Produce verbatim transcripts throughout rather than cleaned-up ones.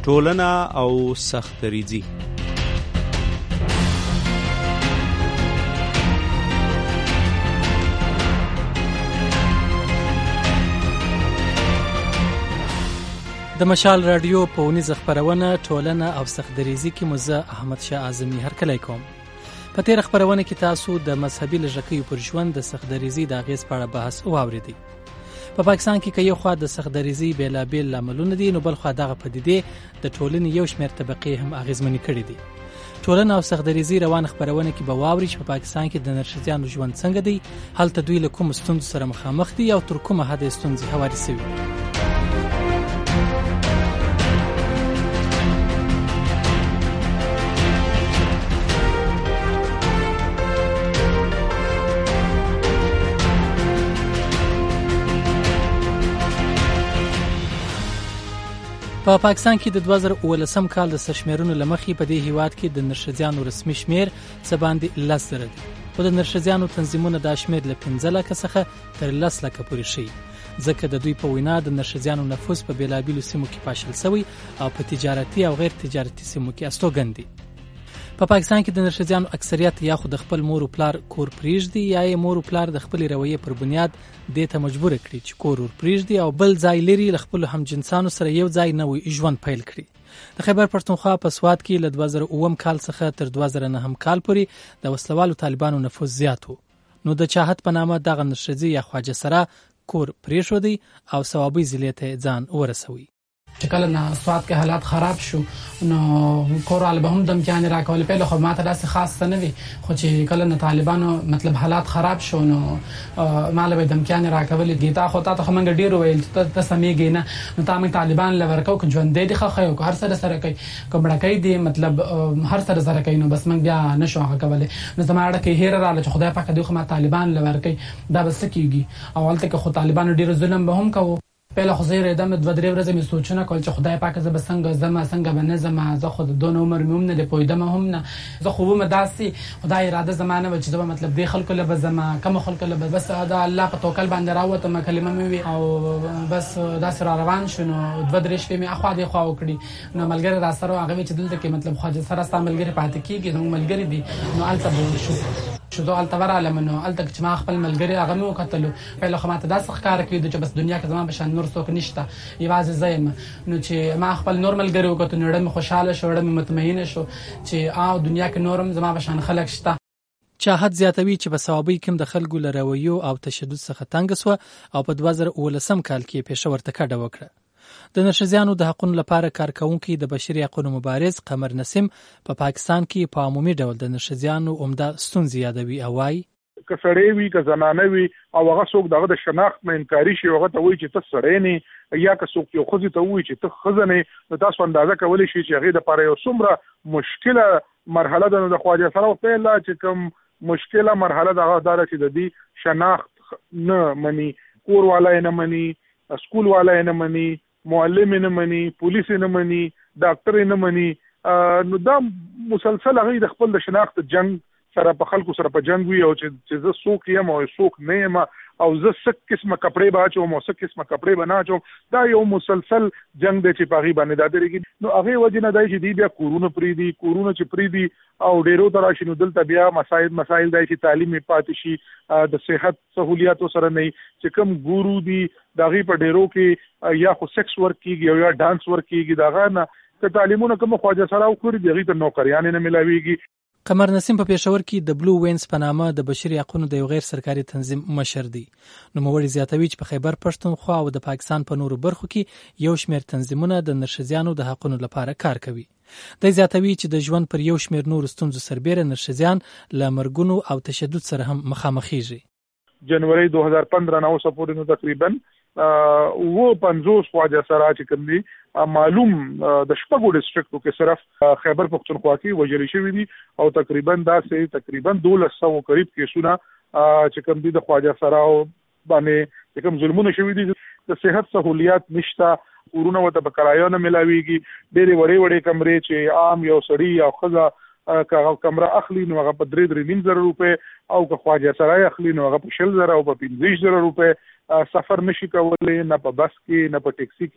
ټولنه او سختدریزي. د مشال رادیو په ونیزه خبرونه ټولنه او سختدریزي کې مزه احمد شاه اعظمي هرکلی کوم. په تیر خبرونه کې تاسو د مذهبي لږکیو پر ژوند د سختدریزي د اغیز په اړه بحث واوریدئ. په پاکستان کې یو خوا د سختدریزي بیلابیل لاملونه دي، نو بل خوا دغه پدیدې د ټولنې یو شمېر طبقې هم اغیزمنې کړي دي. ټولنه او سختدریزي روان خبرونه کې به واوري چې په پاکستان کې د نرښځیانو ژوند څنګه دی، هلته دوی له کوم ستونزو سره مخامخ دي او تر کومه حده ستونزې هوارې شوي. په پا پاکستان کې د دوه زره اوولسم کال د سرشمیرونو لمخې په دې هیواد کې د نرښځیانو رسمي شمیر څه باندې لس زره دی، خو د نرښځیانو تنظیمونه دا شمیر له پنځه لکه څخه تر لس لکه پورې شي، ځکه د دوی په وینا د نرښځیانو نفوس په بیلابیلو سیمو کې پاشل شوی او په تجارتي او غیر تجارتي سیمو کې استوګن دي. په پا پاکستان کې د نرښځیانو اکثریت یا خو د خپل مور او پلار کور پریږدي یا یې مور او پلار د خپل رویې پر بنیاد دې ته مجبور کړي چې کور ور پریږدي او بل ځای لري له خپل همجنسانو سره یو ځای نوې ژوند پیل کړي. د خیبر پښتونخوا په سوات کې له دوه زره اووم کال څخه تر دوه زره نهم کال پورې د وسلوالو طالبانو نفوذ زیات و، نو د چاهت په نامه دغه نرښځي یا خواجه سره کور پریښودي او ثوابي ضلع ته ځان ورسوي. چې کله نه سوات کې حالات خراب شو نو کور البهم دم کې نه راکول په لخوا ماته داسې خاص نه وي، خو چې کله نه طالبانو مطلب حالات خراب شو نو مال به دم کې نه راکول گیتا خو ته خو منګ ډیر ویل ته سمېږي نه، نو تا مې طالبان لورکو کو ژوند دې خو خو هر سره سره کوي کومړه کوي دې مطلب هر سره سره کوي، نو بس من بیا نشو هغه کولای، نو زماړه کې هیر رااله چې خدای پاک دې خو ما طالبان لورکي دا بس کیږي. او ولته کې خو طالبانو ډیر ظلم به هم کوي. پهله خو زه ردم د ودرې ورځې مې سوچونه کول چې خدای پاک زه بسنګ زما څنګه بنظم زه خود دون عمر مې هم نه پویدم هم نه زه خو مې داسي خدای اراده زمانه و چې زه مطلب دې خلکو له زما کوم خلکو له بس دا الله په توکل باندې راوته ما کلمه مې او بس داس را روان شونه د ودرې شپې مې اخوا دې خوا وکړي، نو ملګری را سره هغه چې دلته کې مطلب خواجه سره ستا ملګری پاتې کیږي، نو ملګری دي نو الته به شو شو دو التور عالم نو الته چې ما خپل ملګری هغه مې وکتلو په لخوا ماته داس ښکار کړی چې بس دنیا کې زما بشان نور څوک نشته یوازې زایم، نو چې ما خپل نور ملګری وکړو نو ډېر خوشاله شو ډېر مطمئن شو چې آ دنیا کې نورم زما بشان خلک شته. چاهت زیاتوي چې په ثوابي کوم د خلکو لرویو او تشدد څخه تنګ سو او په دوه زره اوولسم کال کې پېښور ته کډه وکړه. د نرښځیانو د حقوقو لپاره کارکونکي د بشري حقوقو مبارز قمر نسیم په پا پاکستان کې په عمومي ډول د نرښځیانو عمده ستونزې یادوي او وايي که سړی وي که زنانه وي او هغه څوک دغه د شناخت نه انکاري شي هغه ته وایي چې ته سړی نه یا که څوک یو ښځې ته وایي چې ته ښځه نه، نو تاسو اندازه کولی شئ چې هغې دپاره یو څومره مشکله مرحله ده. نو د خواجه سره پیله چې کوم مشکله مرحله ده هغه دا ده چې د دې شناخت نه مني، کور والا یې نه مني، سکول والا یې نه مني، معلم نه مني، پولیس نه مني، ډاکټر نه مني، نو دا مسلسل هغه د خپل د شناخت جنگ سره په خلکو سره په جنگ وي او چې زه څوک یم او څوک نه یم او زه څه قسمه کپړې به اچوم او څه قسمه کپړې به نه اچوم، دا یو مسلسل جنگ دی چې په هغې باندې دا درېږي. نو هغې وجې نه دی چې دوی بیا کورونه پرېږدي کورونه چې پرېږدي او ډېرو ته راشي، نو دلته بیا مسایل مسایل دی چې تعلیم یې پاتې شي، د صحت سهولیاتو سره نه چې کوم ګورو دي د هغې په ډېرو کې یا خو سیکس ورک کېږي او یا ډانس ورک کېږي، د هغه نه که تعلیمونه کوم خواجه سره وکړي د هغې ته نوکریانې نه میلاویږي. قمر نسیم په پېښور کې د بلو وینز په نامه د بشري حقوقو د یو غیر سرکاري تنظیم مشر دی. نوموړي زیاتوي چې په خیبر پښتونخوا او د پاکستان په نورو برخو کې یو شمېر تنظیمونه د نرښځیانو د حقوقو لپاره کار کوي. د زیاتوي چې د ژوند پر یو شمېر نور ستونزو سربېره نرښځیان له مرګونو او تشدد سره هم مخامخېږي. جنوري دوه هزار پندرہ نه اوسه پورې نو تقریبا و پنځوس خواجه سره چې کوم دي معلوم د شپږو ډسټرکټو کې صرف خیبر پښتونخوا کې وژل شوي دي او تقریبا داسې تقریبا دولس سوو قریب کیسونه چې کوم دي د خواجه سره باندې چې کوم ظلمونه شوي دي. د صحت سهولیات نشته، کورونه ورته په کرایو نه میلاویږي، ډېرې وړې وړې کمرې چې عام یو سړي یا ښځه که کمره اخلي نو هغه په درې درې نیم زره روپۍ او که خواجه سرای اخلي نو هغه په شل زره او په پنځه ویشت زره روپۍ. سفر نشي کولی، نه په بس کې نه په ټیکسي کې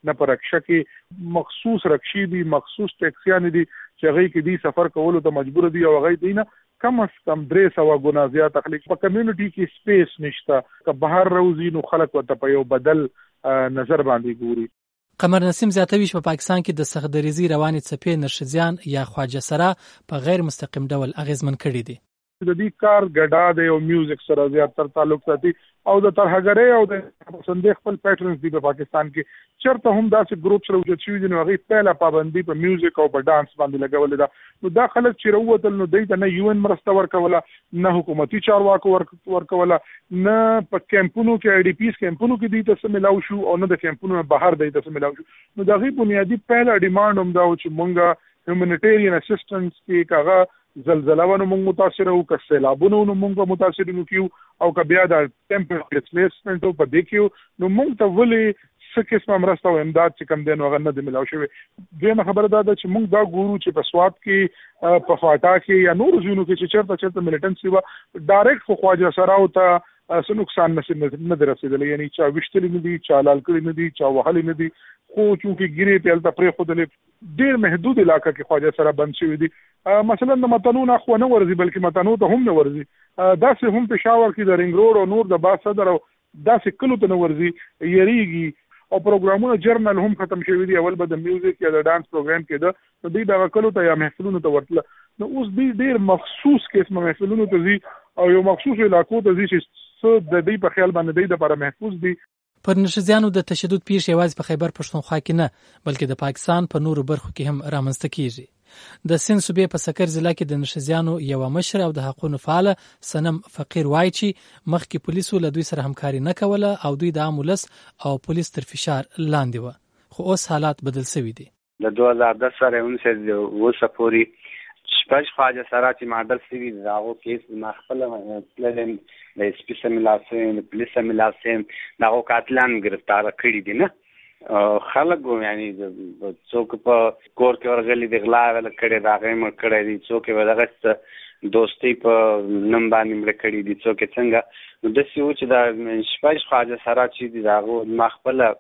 نه پر رکشا کې مخصوص رکشي دي، مخصوص ټیکسیان دي چې هغه کې دي سفر کولو ته مجبور دي او هغه دي نه کم از کم درې سوه ګنا زیات تخلیق په کمیونټي کې سپیس نشته که بهر روزي نو خلک ورته په یو بدل نظر باندې ګوري. قمر نسیم زیاتوي چې په پاکستان کې د سختدریزي روانې څپې نرښځیان یا خواجه سرا په غیر مستقیم ډول اغیزمن کړي دي. د دې کار ګډا دی او میوزیک سره زیات تر تعلق ساتي او د ترهګرۍ او د پسندې خپل پیټرنز دی په پاکستان کې چرته هم داسې ګروپ سره وجود شوي دي نو هغې پهله پابندي په میوزیک او په ډانس باندې لګولې ده. نو دا خلک چې راووتل نو دوی ته نه یو ان مرسته ورکوله، نه حکومتي چارواکو ورکوله، نه په کیمپونو کې آی ډي پیس کیمپونو کې دوی ته څه میلاو شو او نه د کیمپونو نه بهر دوی ته څه میلاو شو. نو د هغې بنیادي پهله ډیمانډ هم دا و چې مونږ هیومانیټیرین اسسټنس کې کاغه زلزله ونه مونږ متاثر وو، که سیلابونه ونه مونږ متاثر نو کیو او که بیا د ټیمپریچر ډسپلیسمنټ په دې کیو نو مونږ ته ولې څه قسمه مرسته او امداد چې کم دی نو هغه نه دی میلاو شوی. دویمه خبره دا ده چې مونږ دا ګورو چې په سوات کې په فاټا کې یا نورو ځایونو کې چې چېرته چېرته ملیټنسي وه ډایرکټ خو خواجه سراو ته څه نقصان نه دی رسېدلی، یعنی چا ویشتلي نه دي، چا لال کړي نه دي، چا وهلي نه دي، خو چونکې ګیرې پې هلته پرېښودلې ډېر محدود علاقه کې خواجه سرا بند شوي دي. مثلا د متنو نه خو نه ورځي بلکې متنو ته هم نه ورځي، داسې هم پېښور کې د رنګ روډ او نور د باز صدر او داسې کلو ته نه ورځي، یریږي او پروګرامونه جرنل هم ختم شوي دي. اول به د میوزیک یا د ډانس پروګرام کېده نو دوی دغه کلو ته یا محفلونو ته ورتله، نو اوس دوی ډېر مخصوص قسمه محفلونو ته ځي او یو مخصوص علاقو ته ځي چې څه د دوی په خیال باندې دوی دپاره محفوظ دي. پر نرښځیانو د تشدد پیښې یوازې په خیبر پښتونخوا کې نه بلکې د پاکستان په نورو برخو کې هم رامنځته کیږي. د سند صوبې په سکر ضلع کې د نرښځیانو یوه مشر او د حقونو فعاله صنم فقیر وایي چې مخکې پولیسو له دوی سره همکاري نه کوله او دوی د عام ولس او پولیس تر فشار لاندې وه، خو اوس حالات بدل شوي دي. د دوه هزار دس سره اونیس اوسه پورې شپږ خواجه سرا چې معدل شوي دي د هغو کیس ما خپله تللی د اس پي سره ملاو شوی یم، د پولیس سره ملاو شوی یم، د هغو قاتلان ګرفتاره کړي دي. نه خلک یعنی څوک په کور کې ورغلي دي غلا وله کړی د هغه یې مړ کړی دي، څوک یې دغه دوستۍ په نوم باندې مړه کړي دي، څوک یې څنګه. نو داسې و چې د شپږ خواجه سرا چې دي د هغو ما خپله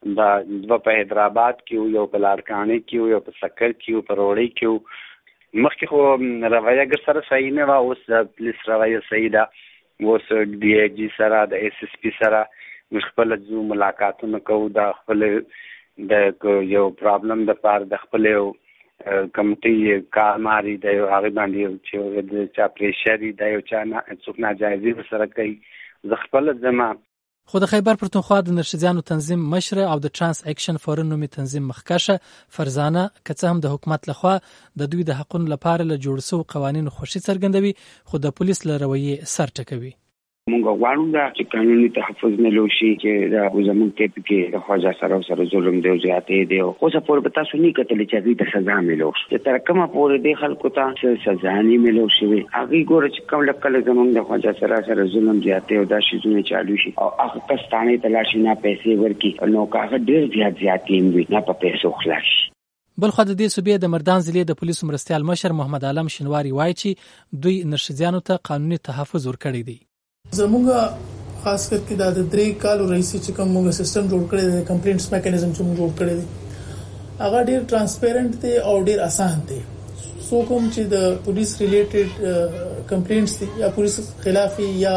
دوه په حیدرآباد کې و، یو په لارکانې کې و، یو په سکر کې و، په روړۍ کې و. مخکې خو رویه ګر سره صحیح نه وه، اوس د پولیس رویه صحیح ده. اوس ډي آی جي سره د ایس ایس پي سره موږ خپله ځو ملاقاتونه کوو، د خپلې د یو پرابلم دپاره د خپلې یو کمیټۍ کار ماري د یو هغې باندې چې د چا پریشر وي د یو چا څوک ناجایزي ورسره کوي، زه خپله ځمه. خو د خیبر پښتونخوا د نرښځیانو تنظیم مشره او د ټرانس اکشن فورن نومي تنظیم مخکشه فرزانه که څه هم د حکومت لخوا د دوی د حقونو لپاره له جوړ شوو قوانینو خوښي څرګندوي، خو د پولیس له رویې سر ټکوي. مونږ غواړو دا چې قانوني تحفظ نه لوشي چې دا زموږ ټیپ کې د خواجه سره سره ظلم دی او زیاتې دی، خو څه پورې به تاسو نه کتلی چې هغوی ته سزا میلو شي، چې تر کومه پورې دې خلکو ته څه سزا نه میلو شوې. هغوی ګوره چې کوم لږ کله زموږ د خواجه سره سره ظلم زیاتې او دا شیزونه چالو شي او هغه کس تانې ته لاړ شي نه پیسې ورکړي نو که هغه ډېر زیات زیاتې وي نه په پیسو خلاص شي. بلخوا د دې صوبې د مردان ضلعې د پولیسو مرستیال مشر محمد عالم شینواري وایي چې دوی نرښځیانو ته قانوني تحفظ ورکړی دی. زموږ خاص کر کې دا د درې کالو رئیسي چې کوم موږ سیستم جوړ کړی دی، کمپلینټس میکانیزم چې موږ جوړ کړی دی، هغه ډېر ټرانسپیرنٹ دی او ډېر اسان دی. سو کوم چې د پولیس ریلیټډ کمپلینټس دي یا پولیس خلاف یا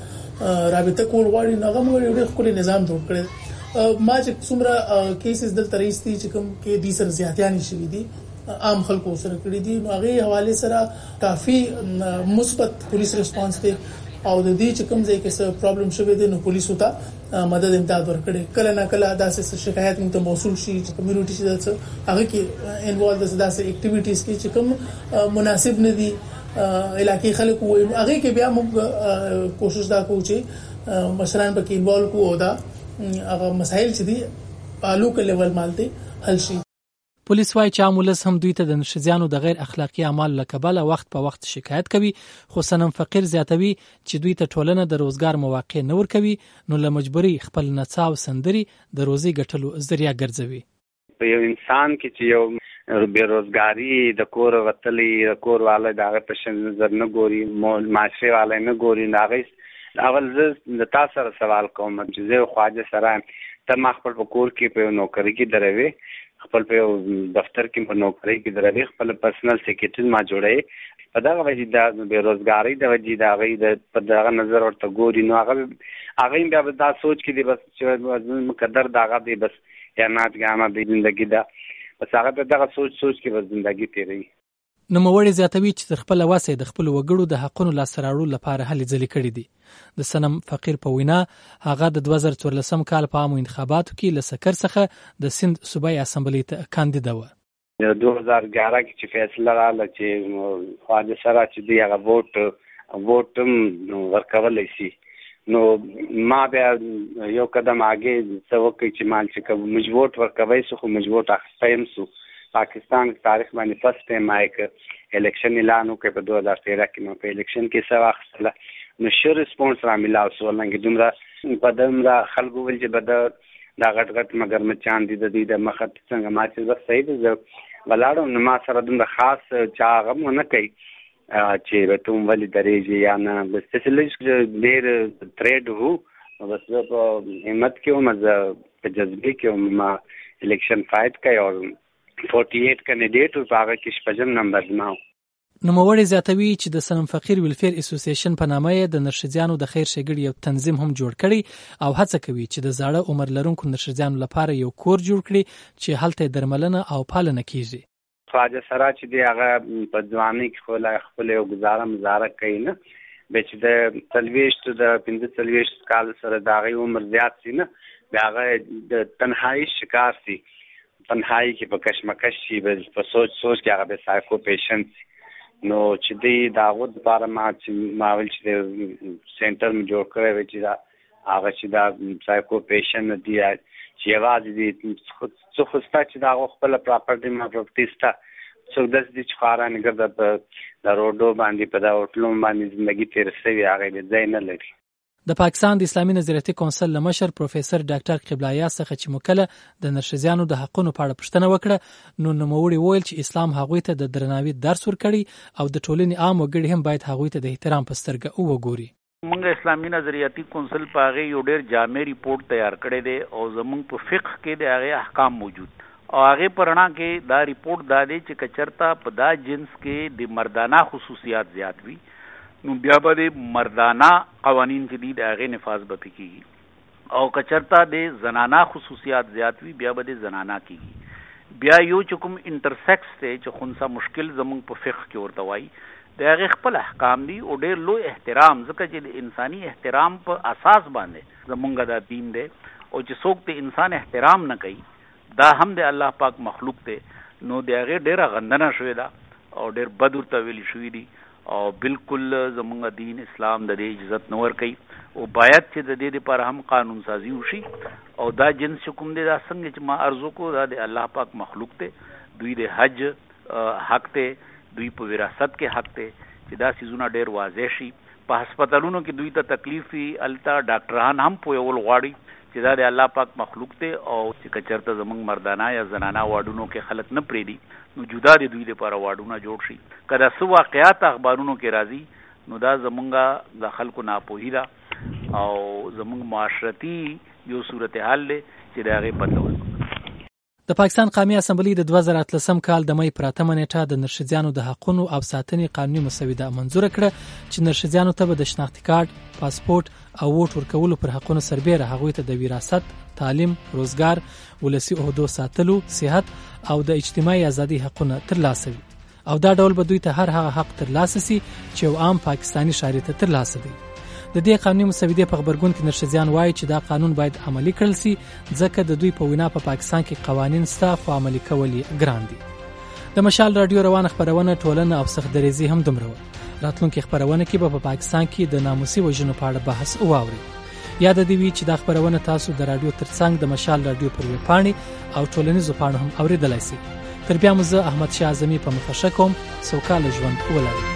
رابطه کول غواړي نو هغه موږ ډېر ښکلی نظام جوړ کړی دی. ما چې څومره کیسز دلته رئیس دي چې کوم کې دي سره زیاتیانې شوي دي عام خلکو سره کړي دي، نو هغې حوالې سره کافي مثبت پولیس ریسپانس دی او د دې چې کوم ځای کې څه پرابلم شوی دی نو پولیسو ته مدد امداد ورکړي. کله نه کله داسې شکایت موږ ته موصول شي چې کمیونټي چې داسې هغه کې انوالو د داسې اکټیویټیز کې چې کوم مناسب نه دي علاقې خلک وایي، هغې کې بیا موږ کوشش دا کوو چې مشران پکې انوالو کوو او دا هغه مسایل چې دي په لوکل لیول باندې حل شي. پولیس وايي چې عام ولس هم دوی ته د نرښځیانو د غیر اخلاقي اعمالو له کبله وخت په وخت شکایت کوي، خو صنم فقیر زیاتوي چې دوی ته ټولنه د روزګار مواقع نه ورکوي نو له مجبوري خپل نڅا او سندري د روزي ګټلو ذریعہ ګرځوي. په یو انسان کې چې یو بې روزګاري د کور وتلی د کور والا د هغه په شان نظر نه ګوري، معاشرې والا نه ګوري، د هغې اول زه د تا سره سوال کوم چې زه خواجه سره ته ما خپل په کور کې په نوکری کې دروي، خپل په دفتر کې په نوکری کې دروي، خپل پرسنل سیکریټری ما جوړې. په دغه وجه د بیروزګاری د وجې د هغې د په دغه نظر ورته ګوري، نو هغه هغه بیا دا سوچ کې دی بس چې مقدر د هغه دی بس یا نات ګامه د زندګي ده، بس هغه په دغه سوچ سوچ کې بس زندګي تېروي. نوموړی زیاتوي چې تر خپله وسه د خپلو وګړو د حقونو لاسته راوړلو لپاره هلې ځلې کړي دي. د صنم فقیر په وینا هغه د دوه زره څوارلسم کال په عامو انتخاباتو کې له سکر څخه د سند صوبایي اسمبلۍ ته کاندیده وه. د دوه زره اګیاره کې چې فیصله راغله چې خواجه سره چې دی هغه ووټ ووټ هم ورکولی شي، نو ما بیا یو قدم اګې څه وکړي چې مال چې که موږ ووټ ورکوی سو خو موږ ووټ اخیستی هم سو. پاکستان تاریخ باندې فرست ټایم ما یک الیکشن اعلان وکړ په دوه زره تیره کې، ما په الیکشن کې څه واخیستله، نو ښه ریسپونس را میلاو سو. ولنګې دومره په دومره خلکو ویل چې به د دا غټ غټ مګرمچان دي د دوی د مخه څنګه ما چې بس صحیح دی زه ولاړم، نو ما سره دومره خاص چا هغه هم ونه کوي چې به ته هم ولې درېږې یا نه، بس داسې لږ ډېر تریډ وو، نو بس زه په همت کې وم، زه په جذبې کې وم، ما الیکشن فایټ کوي او فورټي ایټ کینډیډیټ و په هغه کې شپږم نمبر زما و. نوموړی زیاتوي چې د صنم فقیر ویلفیر اسوسییشن په نامه یې د نرښځیانو د خیر ښېګړې یو تنظیم هم جوړ کړی او هڅه کوي چې د زاړه عمر لرونکو نرښځیانو لپاره یو کور جوړ کړي چې هلته درملنه او پالنه کیږي. خواجه سره چې دی هغه په ځوانۍ کې خو لا خپل یو ګزاره مزاره کوي نه، بیا چې د څلوېښت د پنځه څلوېښت کال سره د هغې عمر زیات شي نه، بیا هغه د تنهایي شکار شي، تنهایي کې په کشمکش شي، په سوچ سوچ کې هغه به سایکو پیشنټ شي. نو چې دی د هغو دپاره ما چې ما ویل چې د سینټر مې جوړ کړی وی چې دا هغه چې دا سایکو پیشنټ دي چې یوازې دي څه خو شته چې د هغو خپله پراپرټي ما پراپرټي شته، څوک داسې دي چې خوارانې ګرده په د روډو باندې په دا هوټلونو باندې زندګي تېره شوې، هغې د ځای نه لري. د پاکستان د اسلامي نظریاتي کونسل له مشر پروفیسر ډاکټر قبلایه څخه چې مکله د نرښځیانو د حقونو په اړه پوښتنه وکړه، نو نوموړي وویل چې اسلام هغوی ته د درناوي درس ورکړي او د ټولنې عام وګړي هم باید هغوی ته د احترام په سترګه وګوري. موږ اسلامي نظریاتي کونسل په هغې یو ډېر جامع ریپورټ تیار کړی دی او زموږ په فقه کې د هغې احکام موجود او هغې په رڼا کې دا ریپورټ دا دی چې که چېرته په دا جنس کې د مردانه خصوصیات زیات وي نو بیا به د مردانه قوانین چې دي د هغې نفاذ به پې کېږي، او که چېرته د زنانه خصوصیات زیات وي بیا به د زنانه کېږي. بیا یو چې کوم انټرسیکس دی چې خنثی مشکل زموږ په فقه کې ورته وایي د هغې خپل احکام دي او ډېر لوی احترام، ځکه چې د انساني احترام په اساس باندې زموږ دا دین دی، او چې څوک د انسان احترام نه کوي دا هم د الله پاک مخلوق دی، نو د هغې ډېره غندنه شوې ده او ډېر بد ورته ویلي شوي دي، او بالکل زمونږ دین اسلام د دې عزت نه ورکوي او باید چې د دې لپاره هم قانون سازي وشي. او دا جنس چې کوم دی دا څنګه چې ما عرض وکړو دا د الله پاک مخلوق دی، دوی د حج حق دی، دوی په وراثت کې حق دی چې دا څیزونه ډېر واضح شي. په هسپتالونو کې دوی ته تکلیف وي، هلته ډاکټران هم پوهول غواړي چې دا د الله پاک مخلوق دی، او چې که چېرته زموږ مردانه یا زنانه واډونو کې خلک نه پرېږدي نو جدا د دوی لپاره واډونه جوړ شي. که دا څه واقعات اخبارونو کې راځي نو دا زمونږ د خلکو ناپوهي ده او زمونږ معاشرتي یو صورتحال دی چې د هغې پته ورکړو. د پاکستان قومي اسمبلۍ د دوه زره اتلسم کال د مۍ پر اتمه نیټه د نرښځیانو د حقونو او ساتنې قانوني مسوده منظوره کړه چې نرښځیانو ته به د شناختي کارت، پاسپورت او ووټ ورکولو پر حقونو سربیره هغوی ته د وراثت، تعلیم، روزګار، ولسي عهدو ساتلو، صحت او د اجتماعي ازادۍ حقونه ترلاسه وي، او دا ډول به دوی ته هر هغه حق ترلاسه سي چې یو عام پاکستاني شهري ته ترلاسه دی. د دې قانوني مسودې په خبرګون کې نرښځیان وایي چې دا قانون باید عملي کړل سي، ځکه د دوی په وینا په پا پاکستان کې قوانین سته خو عملي کول یې ګران دي. د مشال رادیو روانه خبرونه ټولنه او سخت دریزي هم دومره وه. راتلونکي خبرونه کې به په پاکستان کې د ناموسي وژنو په اړه بحث واوري. یاد دې وي چې دا خبرونه تاسو د رادیو ترڅنګ د مشال رادیو پر ویب پاڼې او ټولنیزو پاڼو هم اوریدلای شئ. تر بیا مو زه احمد شاه اعظمي په مخه ښه کوم. سوکاله ژوند ولرئ.